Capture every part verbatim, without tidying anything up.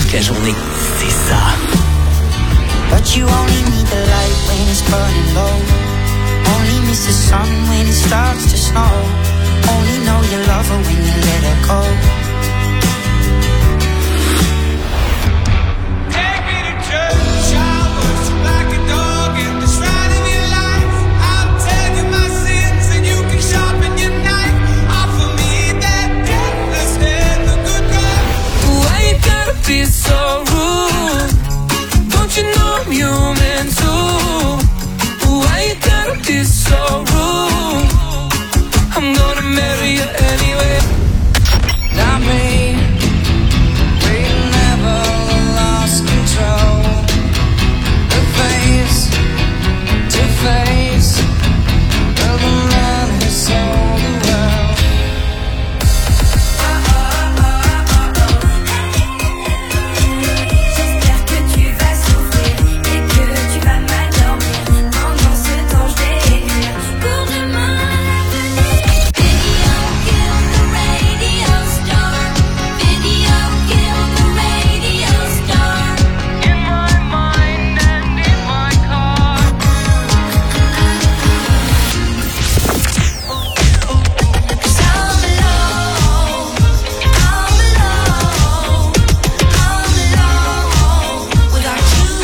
toute la journée. C'est ça. But you only need the light when it's burning low. Only miss the sun when it starts to snow. Only know you love her when you let her go. Take me to church, I was like a dog in the shrine of your life. I'll tell you my sins and you can sharpen your knife. Offer me that deathless head, the good God. Why you gotta be so rude? Don't you know I'm human too? Why you gotta be so rude? I'm gonna marry you anyway. Not me. We never lost control. The face to face of the man who sold the world. J'espère que tu vas souffrir et que tu vas mal dormir. Pendant ce temps je vais écrire pour demain l'avenir. Video kill the radio star. Video kill the radio star. In my mind and in my car. Cause I'm alone, I'm alone, I'm alone without you.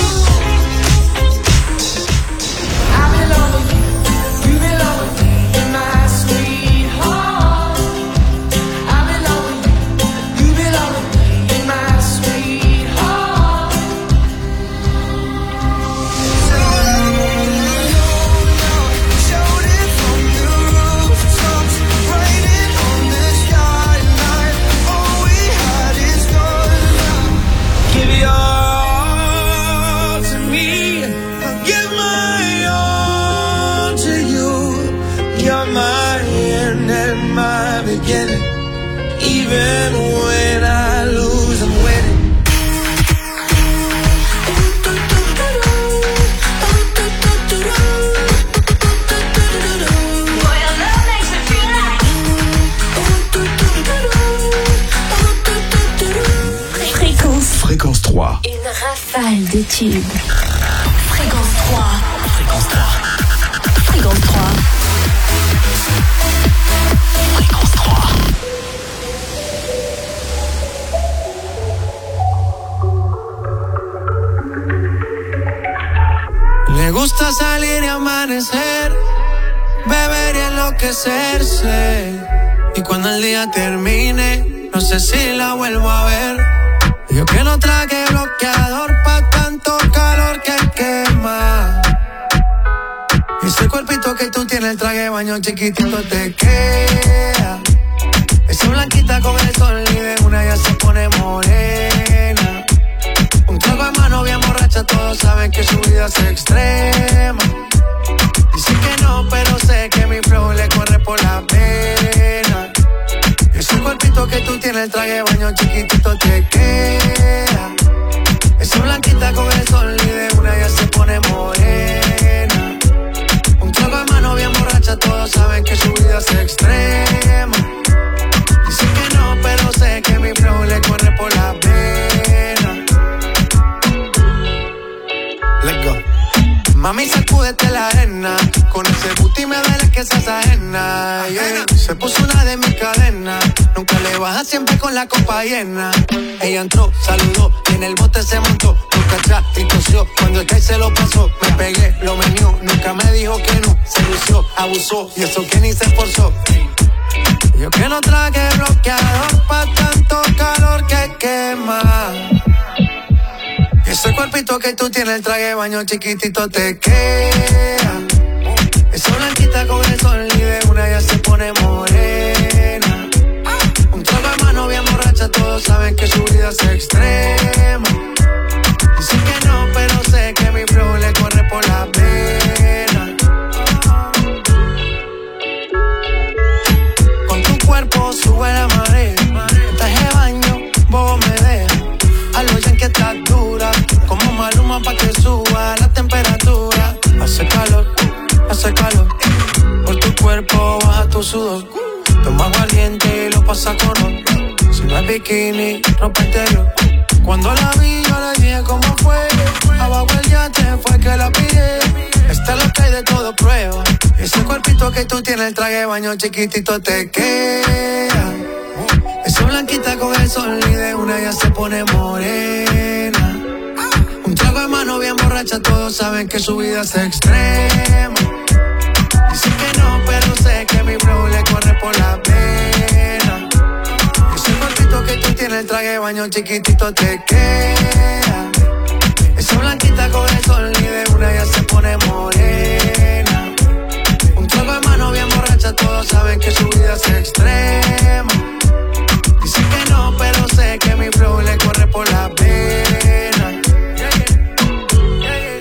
I belong with you, you belong with me in my sweetheart. I belong with you, you belong with me in my sweetheart. Showed it from the rooftops, writing on the skyline. All we had is gone now. Give your all to me, I'll give my all to you. You're my end and my beginning. Even when I lose, I'm winning. Boy, your love makes me feel like Fréquence. Fréquence trois. Une rafale de tubes. Fréquence trois. Fréquence trois. Fréquence trois. Fréquence trois. Le gusta salir y amanecer, beber y enloquecerse. Y cuando el día termine, no sé si la vuelvo a ver. Yo que no traje bloqueador pa' tanto calor que quema. Y ese cuerpito que tú tienes, el traje de baño chiquitito te queda. Esa blanquita con el sol y de una ya se pone morena. Un trago de mano bien borracha, todos saben que su vida es extrema. Dicen que no, pero sé que mi flow le corre por la pena. Ese cuerpito que tú tienes, el traje de baño chiquitito te queda. Esa blanquita con el sol y de una ya se pone morena. Un trago de mano bien borracha, todos saben que su vida es extrema. Dicen que no, pero sé que mi flow le corre por la pena. Let's go. Mami, sacúdete la arena. Con ese booty me duele que seas ajena, yeah. Se puso una de mis cadenas. Nunca le baja, siempre con la copa llena. Ella entró, saludó y en el bote se montó. Nunca atrás y tosió. Cuando el que se lo pasó, me pegué, lo menió. Nunca me dijo que no. Se lució, abusó y eso que ni se esforzó. Yo que no traje bloqueador pa' tanto calor que quema. Ese cuerpito que tú tienes, el traje de baño chiquitito te queda. Esa blanquita con el sol y de una ya se pone morena. Un trago de mano bien borracha, todos saben que su vida es extrema. Dicen que no, pero sé que mi flow le corre por la pena. Con tu cuerpo sube la marea. En traje de baño, bobo me deja. A lo ya que estás dura, como Maluma pa' que suba la temperatura. Hace calor, hace calor. Por tu cuerpo baja tu sudor. Toma aguardiente y lo pasa con ron. Si no es bikini, ropa interior. Cuando la vi tiene el traje de baño chiquitito te queda. Esa blanquita con el sol y de una ya se pone morena. Un trago de mano bien borracha, todos saben que su vida es extrema. Dicen que no, pero sé que mi flow le corre por la pena. Ese cortito que tú tienes, el traje de baño chiquitito te queda. Esa blanquita con el sol y de una ya se pone morena. Un trago de mano bien borracha, todos saben que su vida es extrema. Dicen que no, pero sé que mi flow le corre por la pena. Yeah, yeah. Yeah, yeah.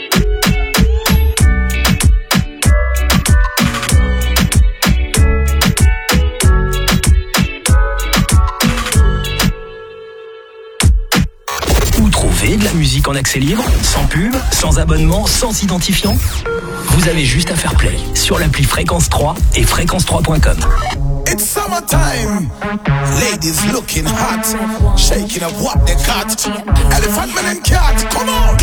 Où trouver de la musique en accès libre, sans pub, sans abonnement, sans identifiant? Vous avez juste à faire play sur l'appli Fréquence trois et fréquence trois point com. It's summertime. Ladies looking hot, shaking up what they got. Elephant man and cat, come on.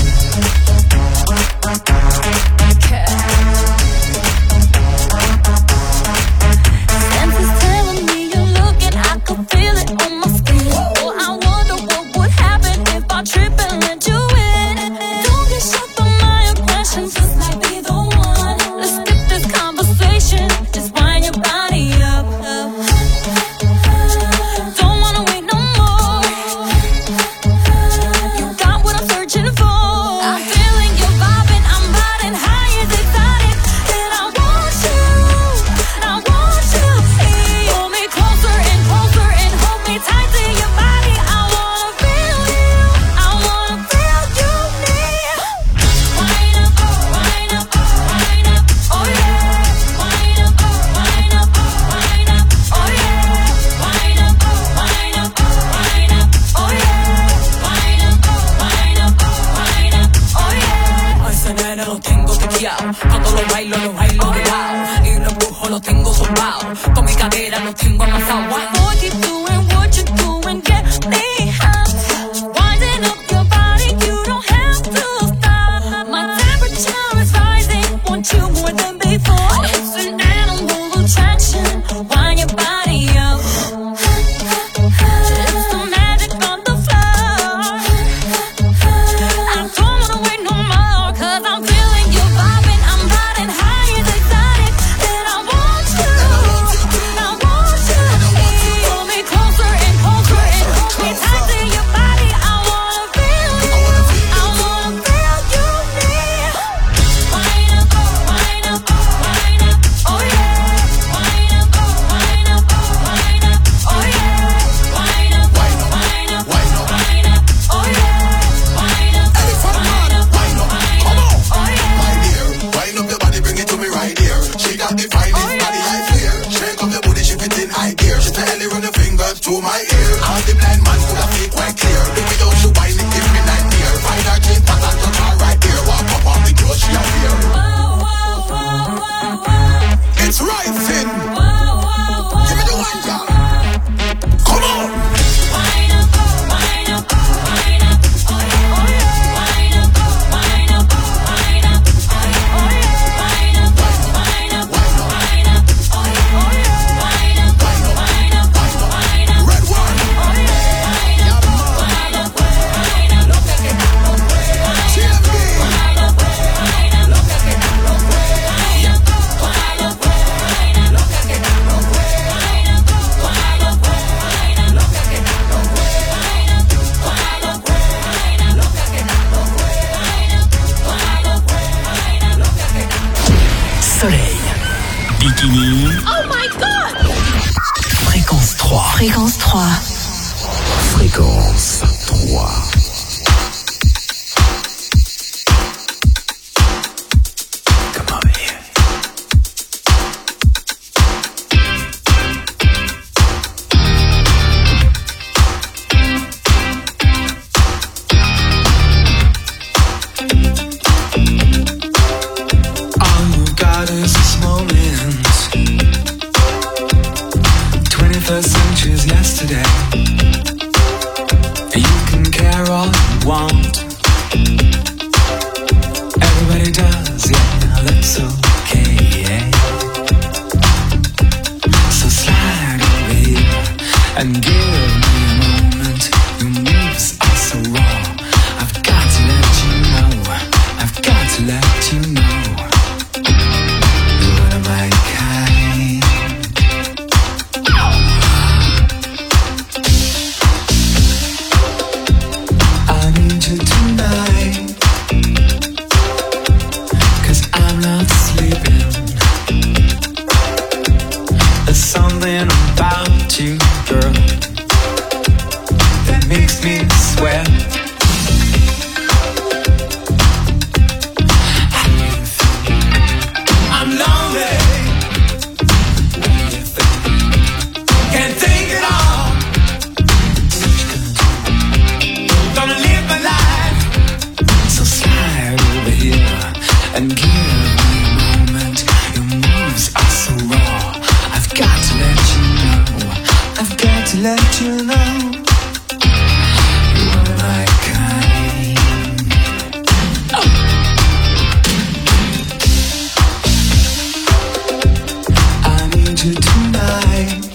Senses telling me you're looking, I can feel it on my skin. Oh, I wonder what would happen if I trip and let you in. Don't get shocked by my aggression, this might be the one. Let's skip this conversation, just wind your body up. Don't wanna wait no more. You got what I'm searching for. I'm feeling your vibe and I'm riding high as excited. And I want you, I want you. Pull me closer and closer and hold me tight to your body. I wanna feel you, I wanna feel you near. Wind up, wind up, wind up, oh yeah. Wind up, wind up, wind up, oh yeah. Wind up, wind up, wind up, oh yeah. Wind up, wind up, wind up, oh yeah. A ese nene lo tengo tequeado. Cuando lo bailo, lo bailo de lado. Y lo empujo, lo tengo zumbado. Con mi cadera lo tengo amasado. Boy, keep doing what you're doing, get me hot. Winding up your body, you don't have to stop. My temperature is rising, want you more than before. It's an animal attraction, wind your body up. It's the magic on the floor. I don't wanna wait no more, cause I'm feeling your vibe and I'm riding high as excited. And I want you, I want you. Pull me closer and closer and hold me tight to your body. I wanna feel you, I wanna feel you near. Wind up, wind up, wind up, oh yeah. Wind up, wind up, wind up, oh yeah. Wind up, wind up, wind up, wind up, oh yeah. Wind up, Elephant wind man, up, wind up, wind come up, on. oh yeah. My dear, wind up your body, bring it to me right here. She got the finest body I fear. Shake up your booty, she fit in high gear. She tell you run your fingers to my ear. All the blind man could have fake quite clear. The way how she wind it, give me nightmare. Find her cheap pattern, touch her right here. Walk up on the clothes, she a wear. Whoa, whoa, whoa, whoa, whoa. It's rising. Whoa, whoa, whoa. Give me the one, girl. Come on. Wind up, wind up, wind up, oh yeah, oh yeah. Wind up, wind up, wind up, oh yeah, oh yeah. Wind up, wind up, wind up, oh yeah, oh yeah. Wind up, wind up, wind up, Red one. oh yeah. Wind up, wind up, wind up, loca que está loco. T M B. Wind up, wind up, loca que está loco. Wind up, wind up, wind up, loca que está loco. Wind up, wind up, wind up, loca que está loco. Wind up, wind up, wind up, loca que está loco. Wind up, wind up, wind up, loca que está loco. Soleil, bikini, Oh my God! fréquence trois. Fréquence trois. Fréquence trois. Come over here. All you got is this moment. twenty-first century's yesterday. You can care all you want. Everybody does, yeah, that's okay. and give me a moment. Your moves are so raw. I've got to let you know. I've got to let you know. You're one of my kind. I need you tonight, 'cause I'm not sleeping. There's something about you, girl, that makes me sweat. I'm lonely. Can't take it all. Gonna live my life. So slide over here and give me a moment. Your moves are so raw. I've got to let you know. I've got to let you know. You are my kind. Oh. I need you tonight,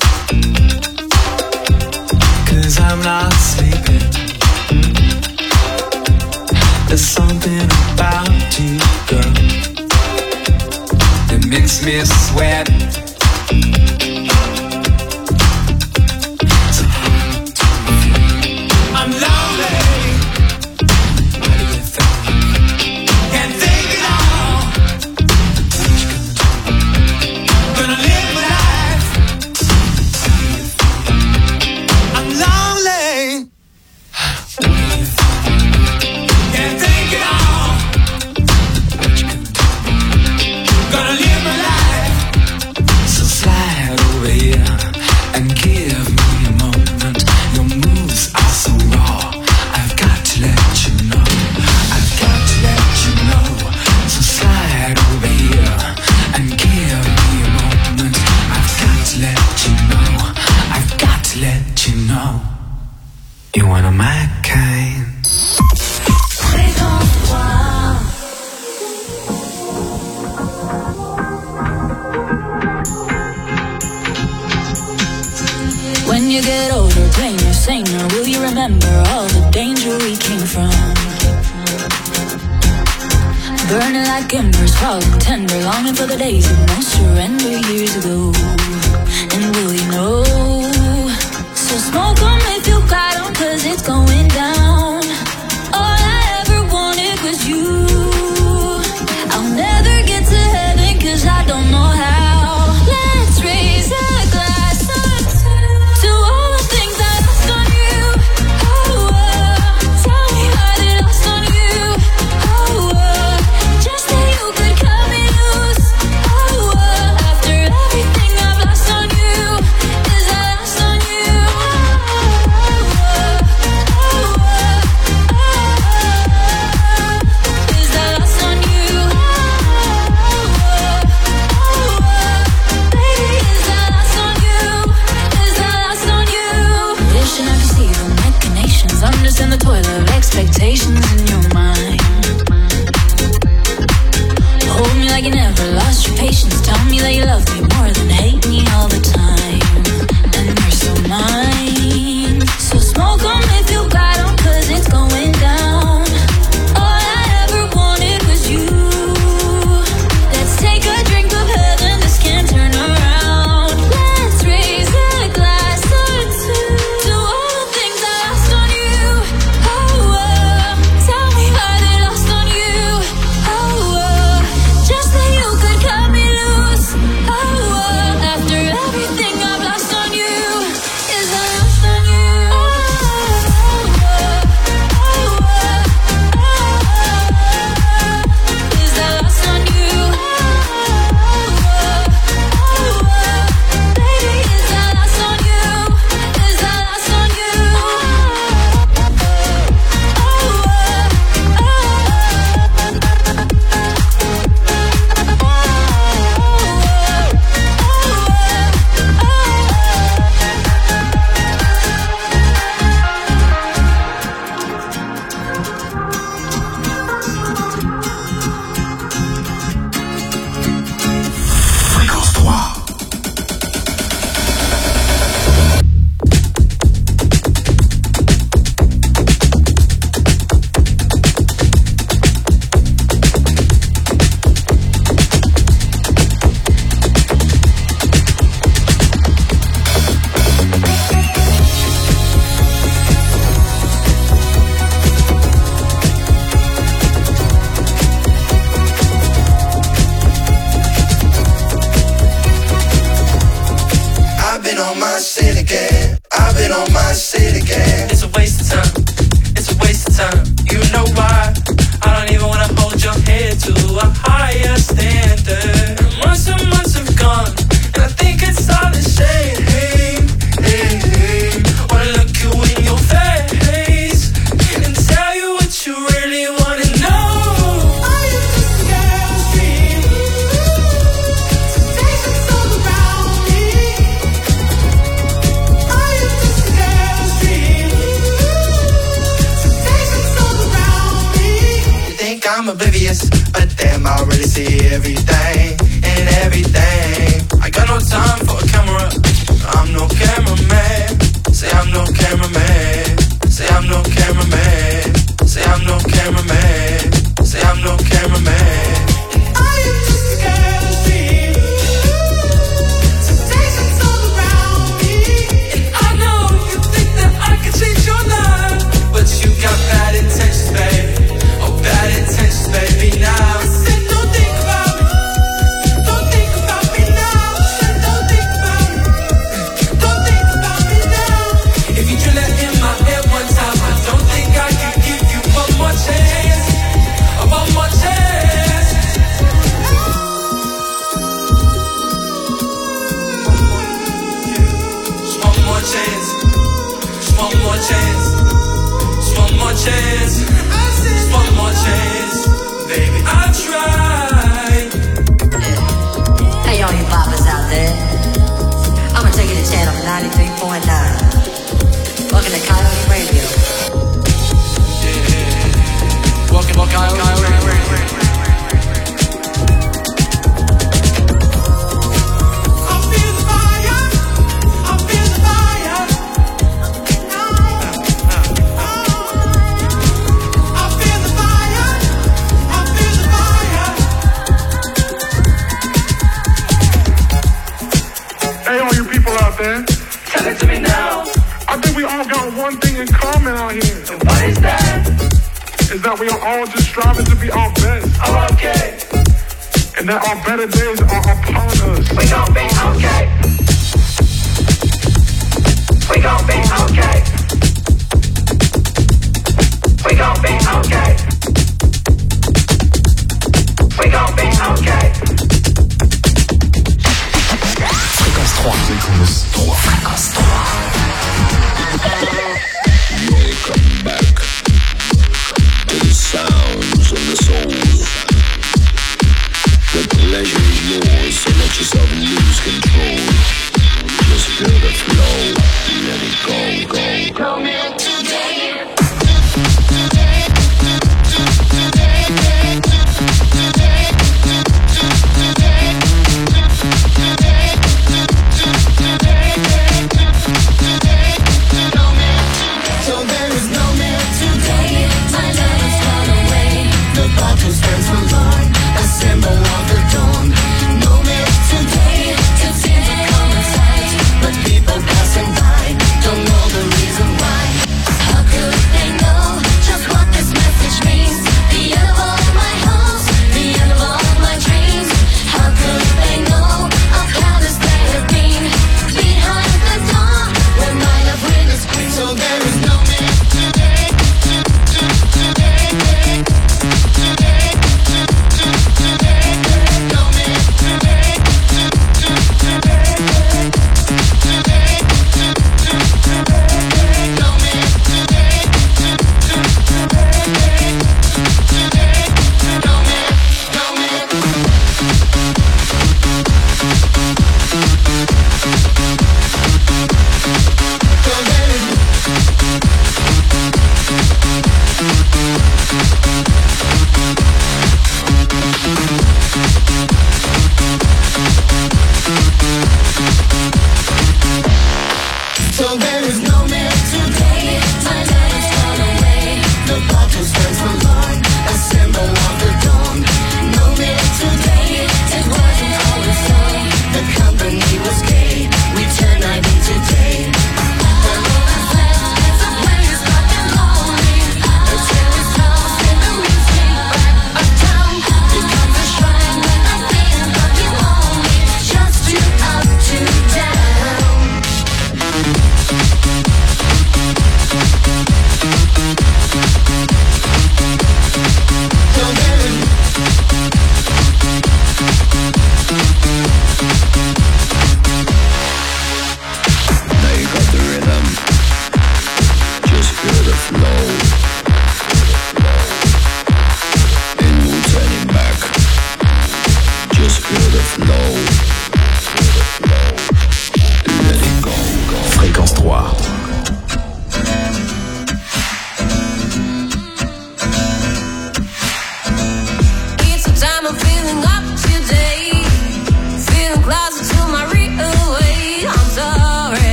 'cause I'm not sleeping. There's something about you, girl, that makes me sweat. So I'm lonely. What do you think? Can't take it all. Gonna live my life. I'm lonely. Can't take it all. Gonna live my life. So slide over here and give me a moment. Your moves are so raw. I've got to let you know. I've got to let you know. So slide over here and give me a moment. I've got to let you know. I've got to let you know. You're one of my kind. When you get older, plain or saner, will you remember all the danger we came from? Burning like embers, falling tender, longing for the days of no surrender years ago. And will you know? So smoke on if you got 'em, 'cause it's going down. All I ever wanted was you. I'll never get to heaven 'cause I don't know how. Let's raise a glass to all the things I lost on you. Oh, uh, tell me how they lost on you. Oh, uh, just that you could cut me loose. Oh, uh, after everything I've lost on you, is I lost on you. Oh, uh, oh, uh, oh, is I lost on you. Oh, uh, oh, uh, baby, is I lost on you. Is I lost on you. Wishing I could see the machinations, understand the toil of expectations in your mind. Hold me like you never lost your patience. Tell me that you love me more than hate me all the time. And you're so mine. So smoke on if you got 'em, 'cause it's going down. All I ever wanted was you. Let's take a drink of heaven, this can't turn around. Let's raise a glass or two to all the things I lost on you. Oh, uh, tell me how they lost on you. Oh, uh, just that you could cut me loose. Oh, uh, after everything I've lost on you, is I I'm oblivious, but damn, I really see everything and everything. I got no time for a camera, I'm no cameraman. Say I'm no cameraman. Say I'm no cameraman. Say I'm no cameraman. Say I'm no cameraman. And I am just a girl dream. Temptations all around me. And I know you think that I can change your life, but you got bad intentions, baby. Oh, bad intentions, baby. Now I said don't think about me. Don't think about me now. I said don't think about me. Don't think about me now. If you drill it in my head one time, I don't think I can give you one more chance. One more chance. Just one more chance. Just one more chance. Just one more chance. Just one more chance. Baby, I tried. Hey, all you poppers out there. I'ma take you to channel ninety-three point nine. Welcome to Coyote Radio. Welcome to Coyote Radio. Tell it to me now. I think we all got one thing in common out here. And what is that? Is that we are all just striving to be our best. Oh, okay. And that our better days are upon us. We gon' be okay. We gon' be okay. We gon' be okay. We gon' be okay. Fréquence trois. Fréquence trois. Fréquence trois. Welcome back to the sounds of the soul. The pleasure is yours, so let yourself lose control. Just feel the flow, let it go, go.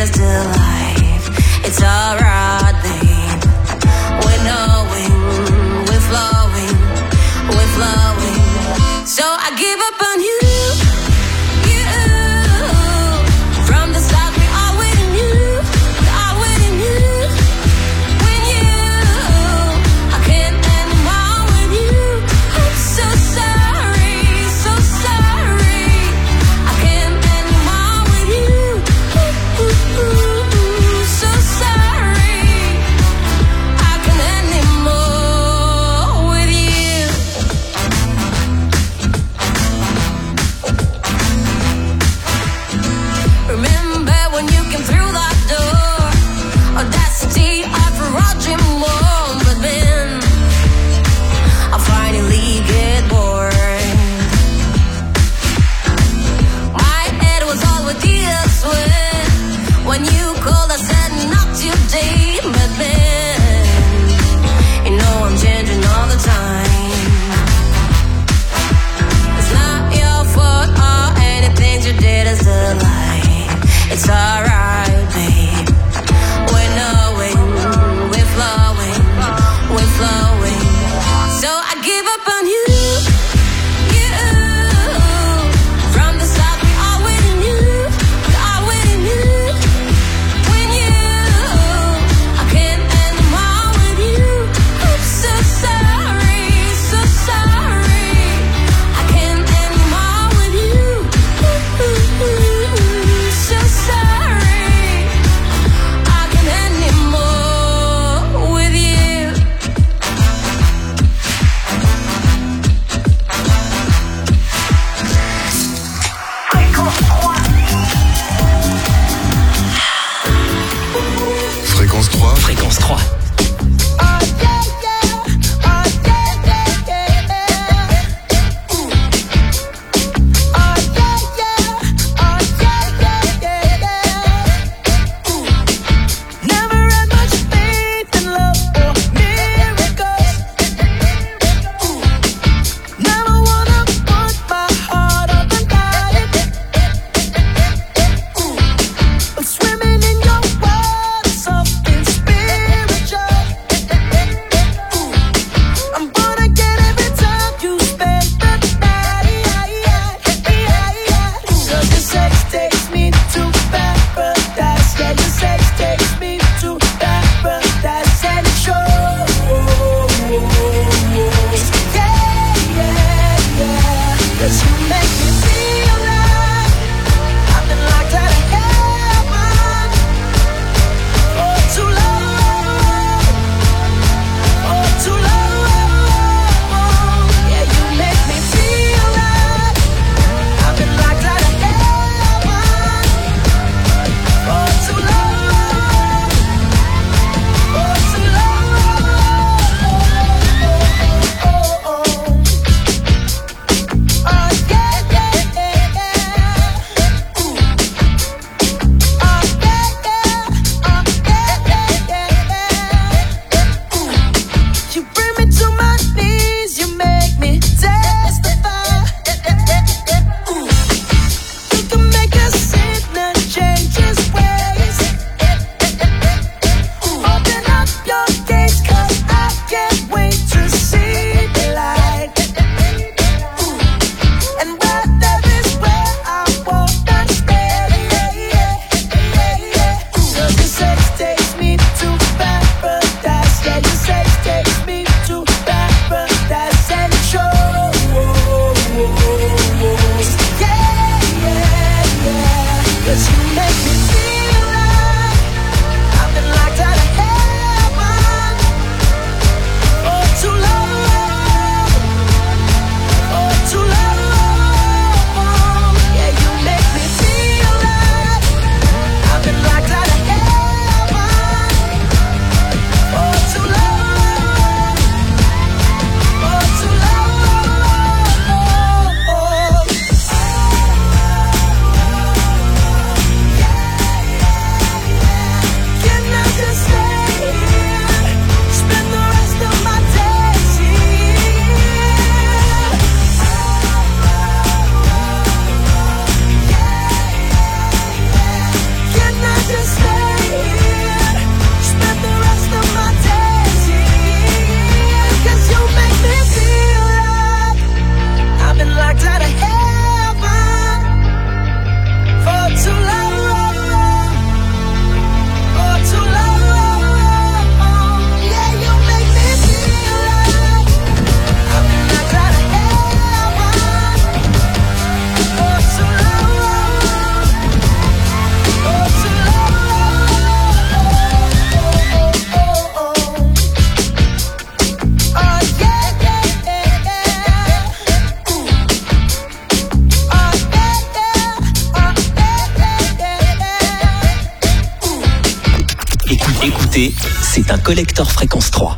is still alive. It's alright, babe. We're knowing, we're flowing, we're flowing. So I give up on you. It's alright, babe. We're knowing, we're flowing, we're flowing. So I give up on you. Fréquence trois. écoutez, c'est un collector Fréquence trois.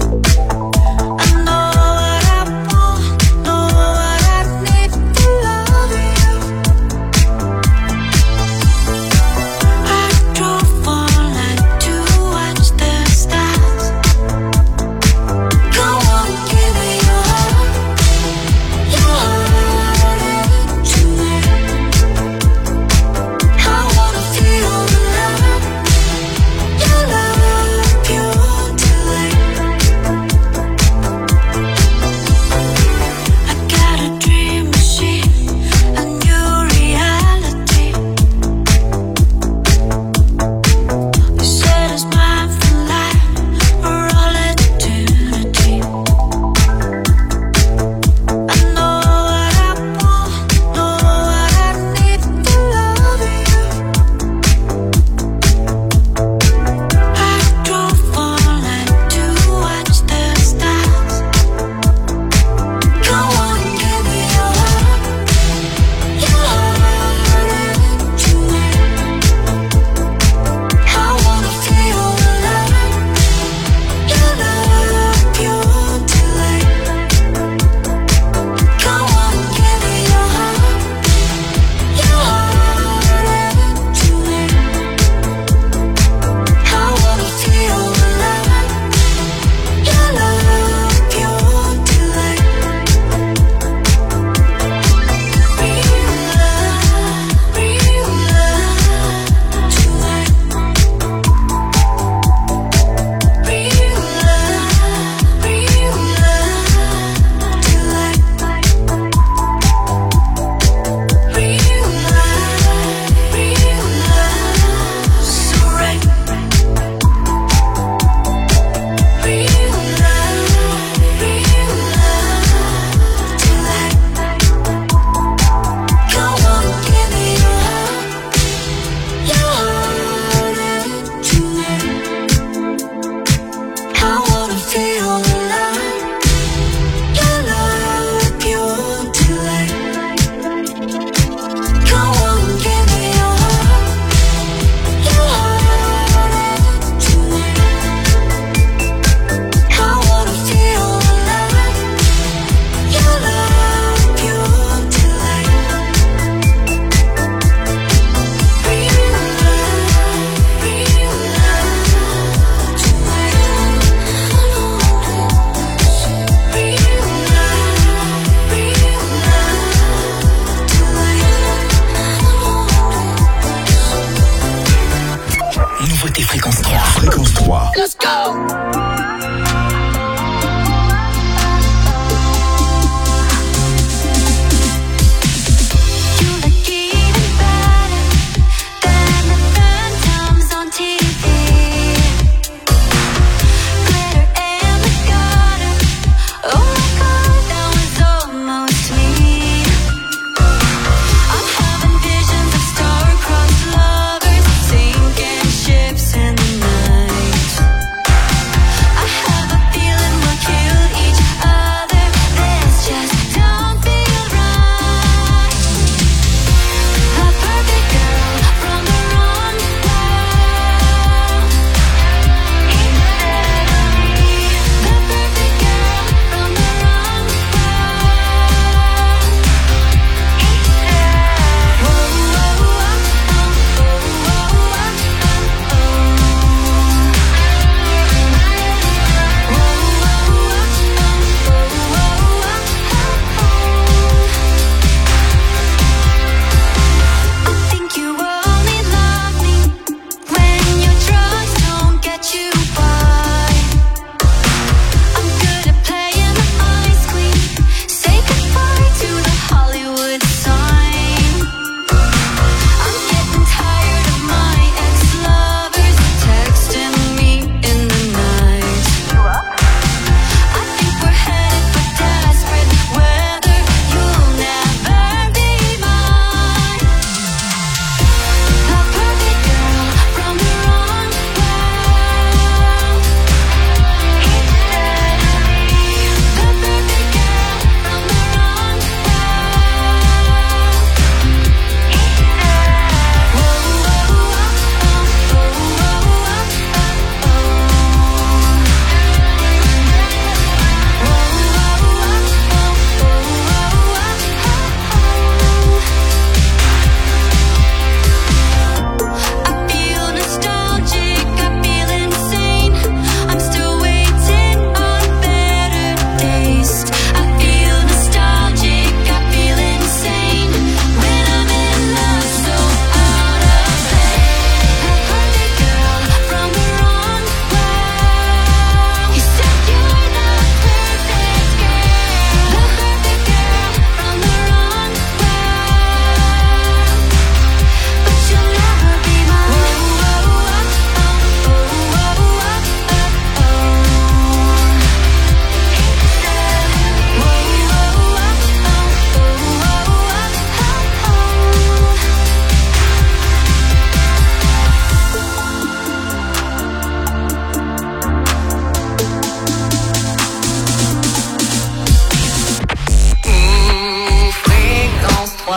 Love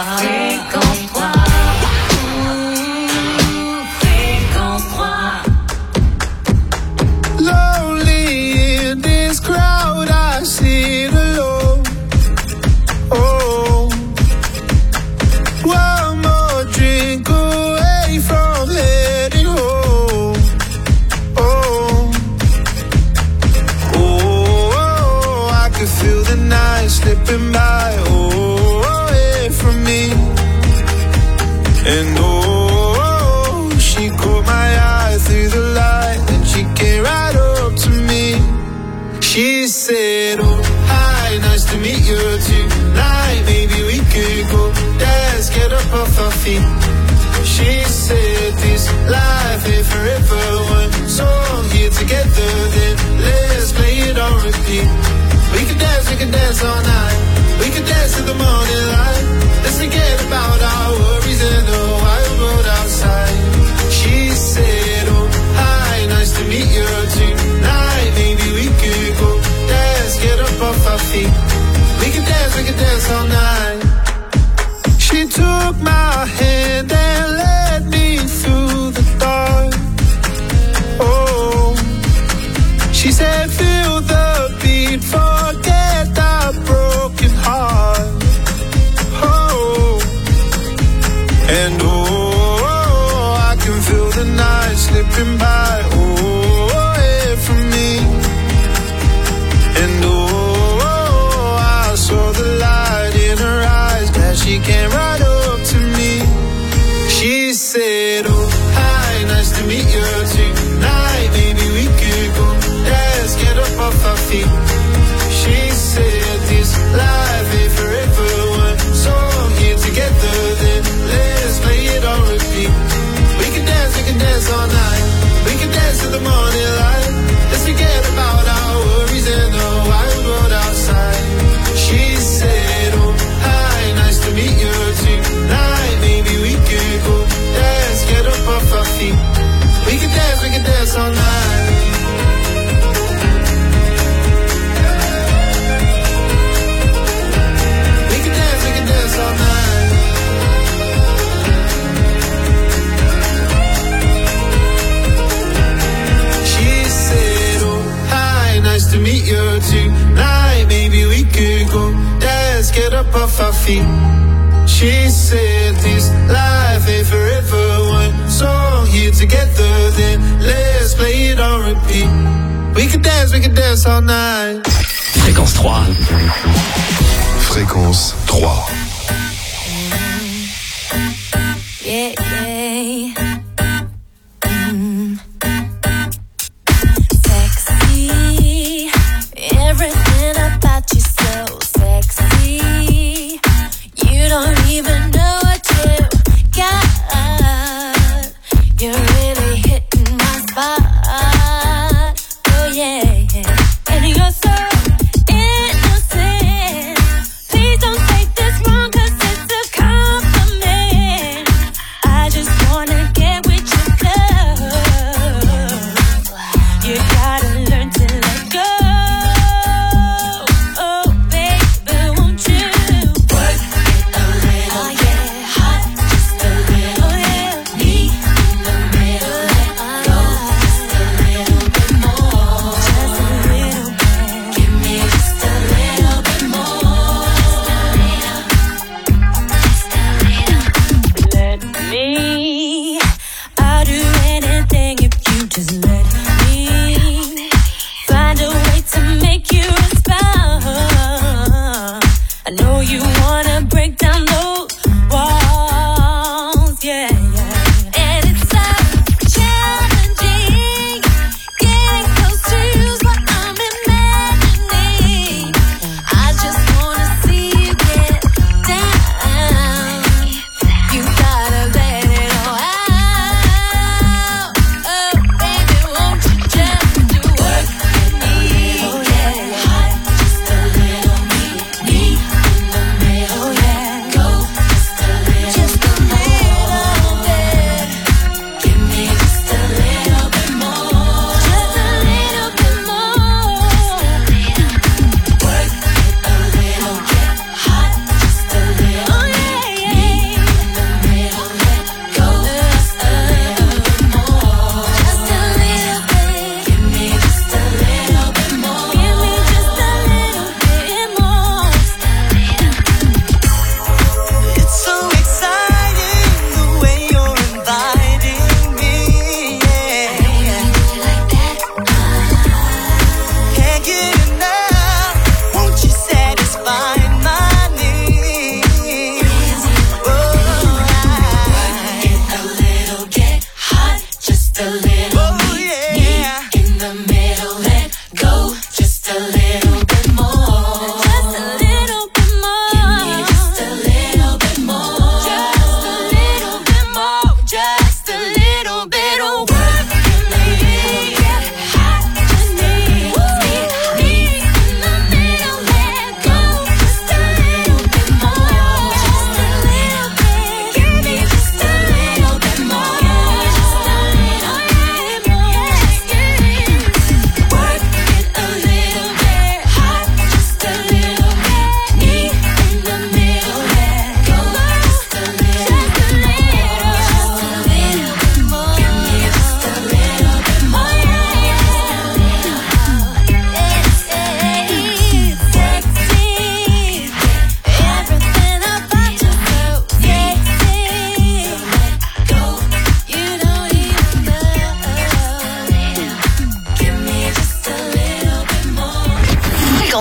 Fréquence trois. Fréquence trois. Lonely in this crowd, I sit alone. Oh, one more drink away from heading home. Oh, oh, I can feel the night slipping by. Oh, away from me. And oh, she caught my eye through the light, and she came right up to me. She said, oh, hi, nice to meet you tonight. Maybe we could go dance, get up off our feet. She said, this life ain't forever. One song here together, then let's play it on repeat. We could dance, we could dance all night. We could dance till the morning light. Let's forget about our worries and the wild road outside. She said, oh, hi, nice to meet you tonight. Maybe we could go dance, get up off our feet. We could dance, we could dance all night. She took my hand and led me through the dark. Oh, she said, feel the beat, forget that broken heart. Oh, and oh, I can feel the night slipping by. Oh, away from me. And oh, I saw the light in her eyes, that she came right up to me. She said, oh, hi, nice to meet you tonight. Maybe we could go dance, get up off our feet. She said, this life ain't forever. One song here together, then let's play it on repeat. We can dance, we can dance all night. We can dance till the morning light. Let's forget about our worries and the wild road outside. She said, oh, hi, nice to meet you tonight. Maybe we could go dance, get up off our feet. We can dance, we can dance all night. We can dance, we can dance all night. She said, oh, hi, nice to meet you tonight. Maybe we could go dance, get up off our feet. She said, this life ain't forever. One song here together, then let's play it on repeat. We can dance, we can dance all night. Fréquence trois. Fréquence trois. Yeah, yeah. Mm. Sexy, everything about you so sexy. You don't even know what you got. You're really hitting my spot. Oh yeah, yeah. And you're so innocent. Please don't take this wrong, 'cause it's a compliment. I just wanna get with your love. You gotta learn to let go. Oh baby, won't you work it a little, get hot just a little, yeah. Me in the middle, let go just a little bit more, just a little bit. Give me just a little bit more, just a little, just a little. Let me, I'll do anything if you just let me find a way to make you respond. I know you wanna break down those walls, yeah, yeah. And it's so challenging. Getting close to you's what I'm imagining. I just wanna see you get down. You gotta let it all out. Oh baby, won't you just do work with me? Oh yeah, hot just a little, me, me in the middle, yeah. Go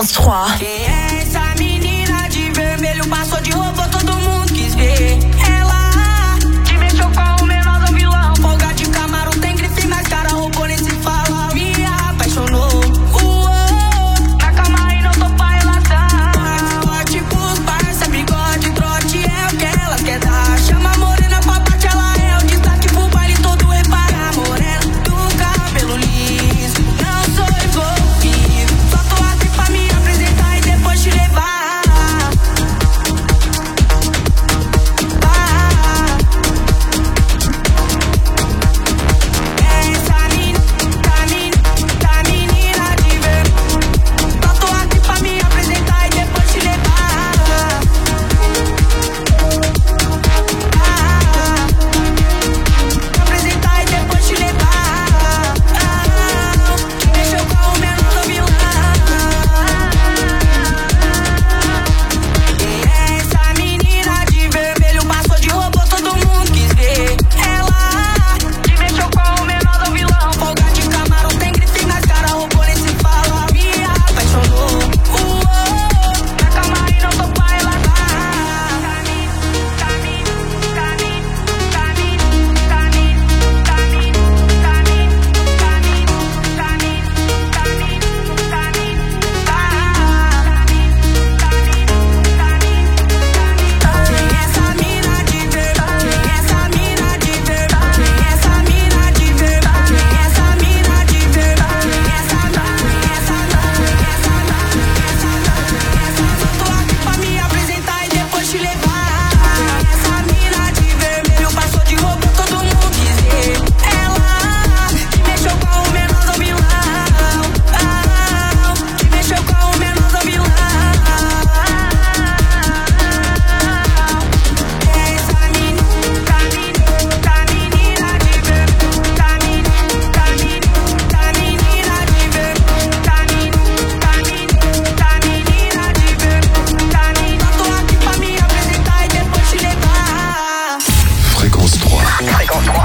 Fréquence trois. Quem é essa menina de vermelho? Passou de roupa, todo mundo quis ver. Ela te mexeu com o menor do vilão. Folga de Camaro, tem grife na cara, roubou nem se fala. Me apaixonou. Uou, na cama e não tô pra relatar. Forte pros parça, bigode, trote é o que ela quer dar. Chama a morena pra bate, ela é o destaque pro baile todo reparar. Morena do cabelo liso, não sou envolvido. Só tô aqui pra me apresentar e depois te levar. Essa menina, tá menina, tá menina de ver. Só tô aqui pra me apresentar e depois te levar. Apresentar e depois te levar. Mexeu com o menor do vilão. Quem é essa menina de vermelho? Passou de robô, todo mundo quis ver. Ela te mexeu com o menor do vilão. Folga de Camaro, tem grife na cara, roubou nem se fala. Me apaixonou. Uou, na cama e não tô pra relatar. Quem é essa mina de ver? Quem é essa mina de ver? Quem é essa mina de ver? Quem é essa mina de ver? Quem é essa mina? Quem é essa mina? Quem é essa mina? Quem é essa mina? Só tô aqui pra me apresentar e depois te levar. Quem é essa mina de vermelho? Passou de roupa, todo mundo quis ver. Ela te mexeu com o menor do vilão. Te mexeu com o menor do vilão. Essa menina, tá menina, tá menina de ver. Tá menina, tá menina, tá menina de ver. Tá menina, tá menina, tá menina de ver. Tá menina, tô aqui pra me apresentar e depois te levar. Fréquence trois. Fréquence trois.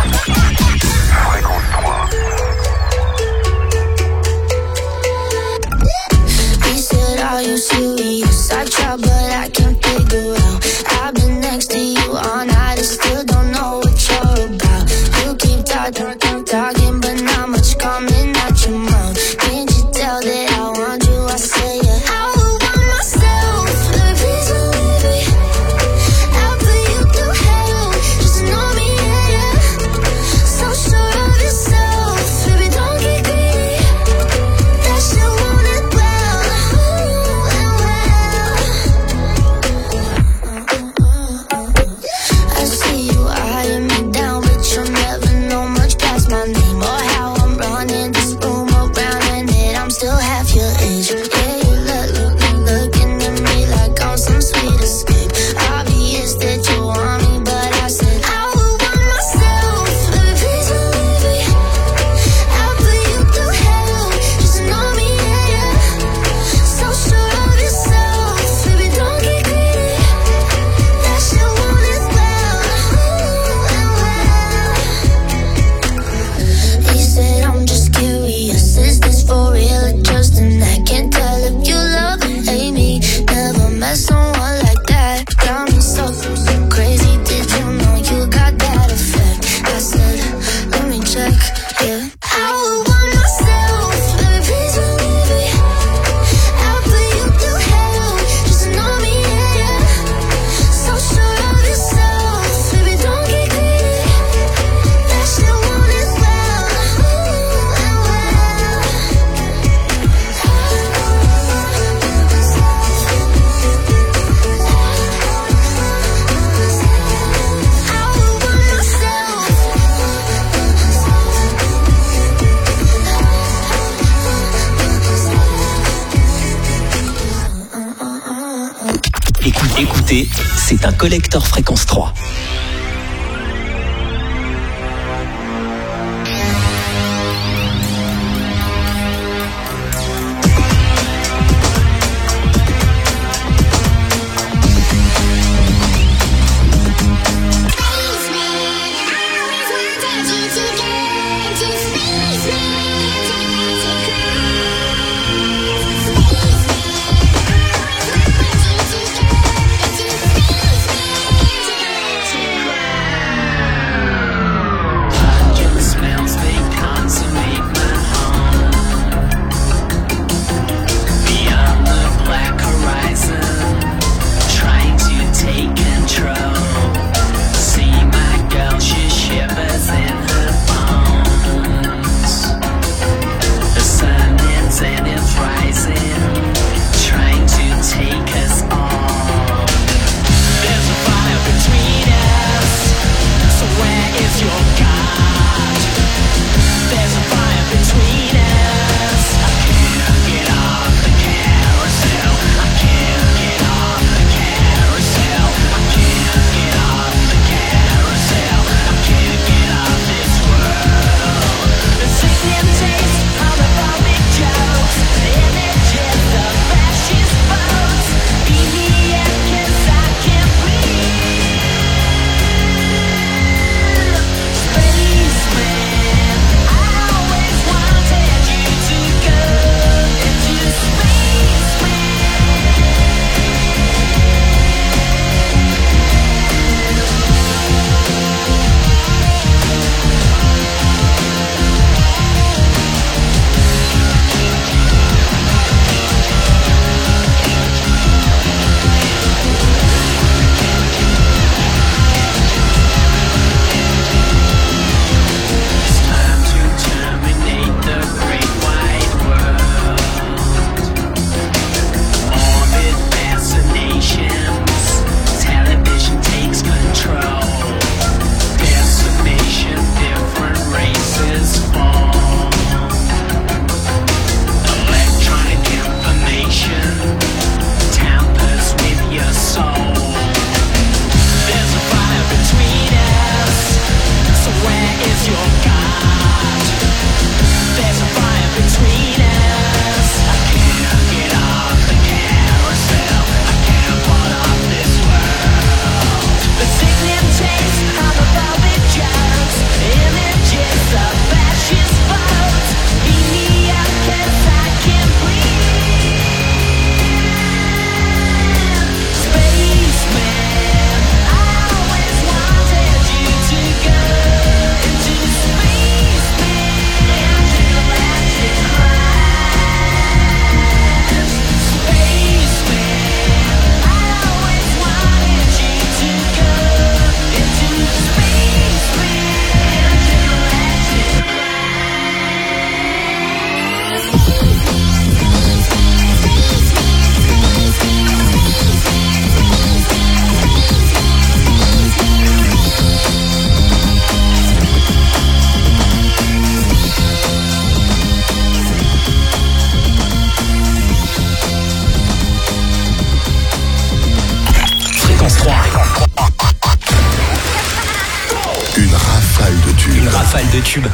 He said, are you serious? I try, but I can't figure out. I've been next to you all night and still don't know what you're about. You keep talking, talking, but not much coming out your mouth. Can't you tell that I want you? I say it. I would want myself, but please don't leave me. I'll put you through hell, just know me, yeah, yeah. So sure of yourself, baby, don't get greedy. That shit won't end well, ooh, and well. I see you eyeing me down, but you'll never know much past my name or how I'm running this room around, and that I'm still half your age. Yeah, you look, look, looking at me like I'm some sweet escape. Obvious that you want me, but I said I would want myself, but please don't leave me. I'll put you through hell, just know me, yeah, yeah. So sure of yourself, baby, don't get greedy. That shit won't end well, ooh, and well. He said, I'm just curious, is this for real or just an act? Can't tell if you love or hate me. Never met someone like that. Got me so, so crazy. Did you know you got that effect? I said, let me check, yeah. I would want myself, baby, please don't leave me. I'll put you through hell, just know me, yeah, yeah. So sure of yourself, baby, don't get greedy. That shit won't end well, ooh, and well. I would want myself. Écoutez, écoutez, c'est un collector Fréquence trois. Space me, trois. Une rafale de tubes. Une rafale de tubes.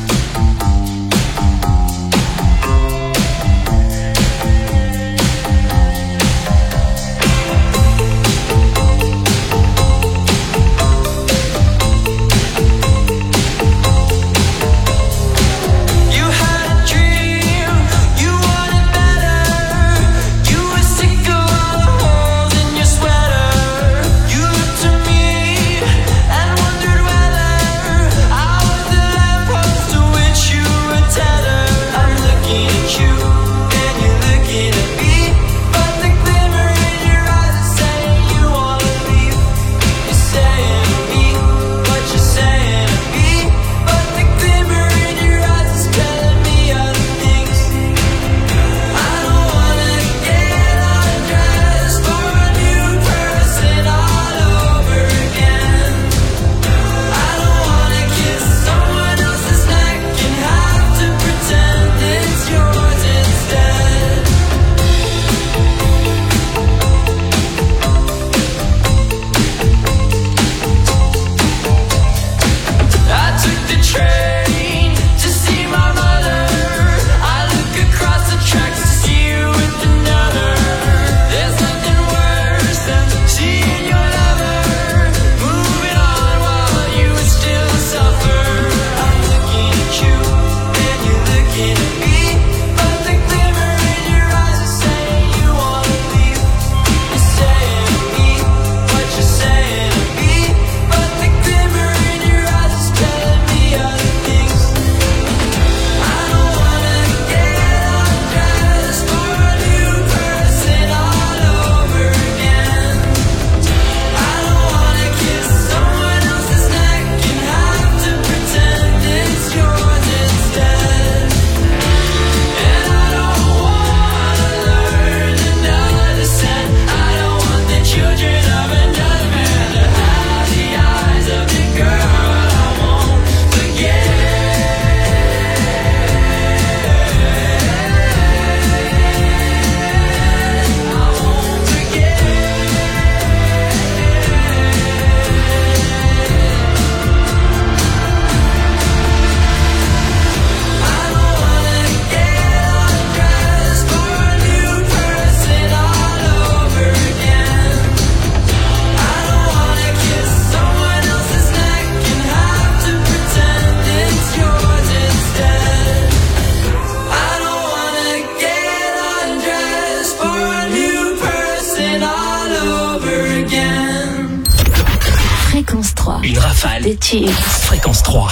Une rafale de tubes. Fréquence trois.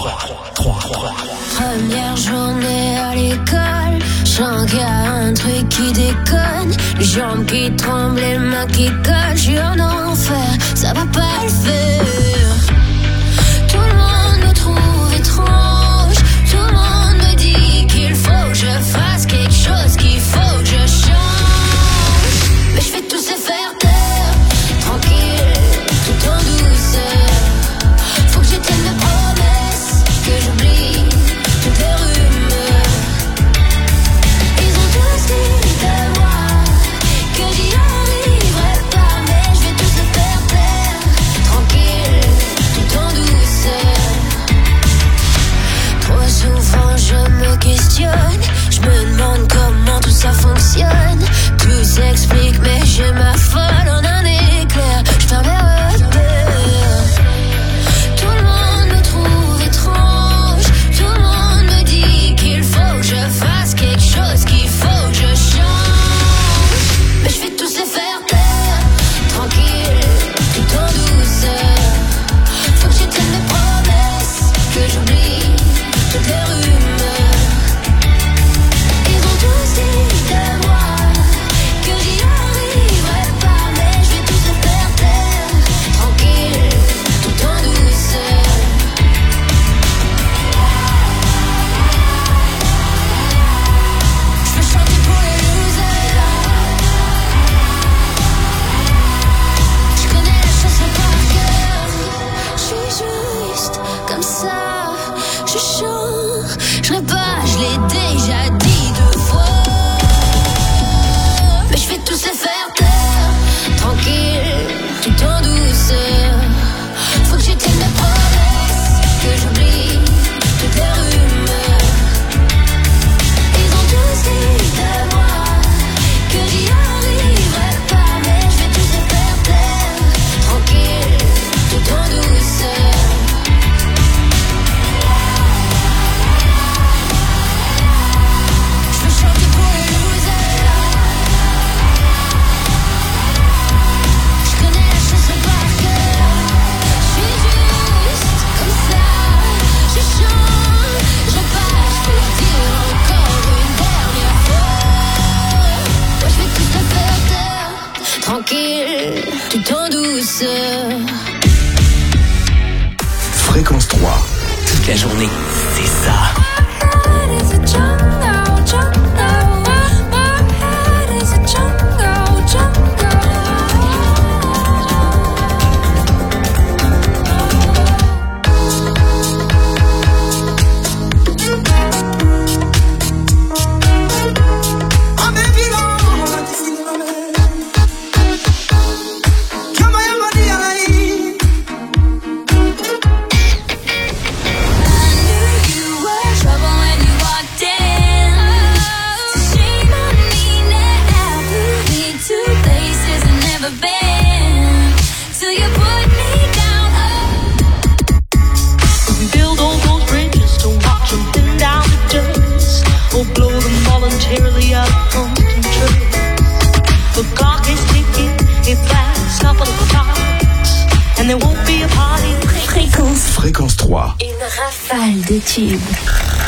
Première journée à l'école, je sens qu'il y a un truc qui déconne. Les jambes qui tremblent, les mains qui collent. Je suis en enfer, ça va pas le faire. Tout le monde me trouve étrange. Tout le monde me dit qu'il faut que je fasse quelque chose, qu'il faut que je change. Mais je vais tous les faire taire, tranquille, tout en douceur. Faut que je tienne mes promesses, que j'oublie toutes les rumeurs. Ils ont tous dit de moi que j'y arriverai pas, mais je vais tous les faire taire, tranquille. en douceur. Fréquence trois. Toute la journée, c'est ça. Voluntarily out of concentrate. The clock is ticking, it lasts a couple of times, and there won't be a party. Fréquence. Fréquence trois. Une rafale de tubes.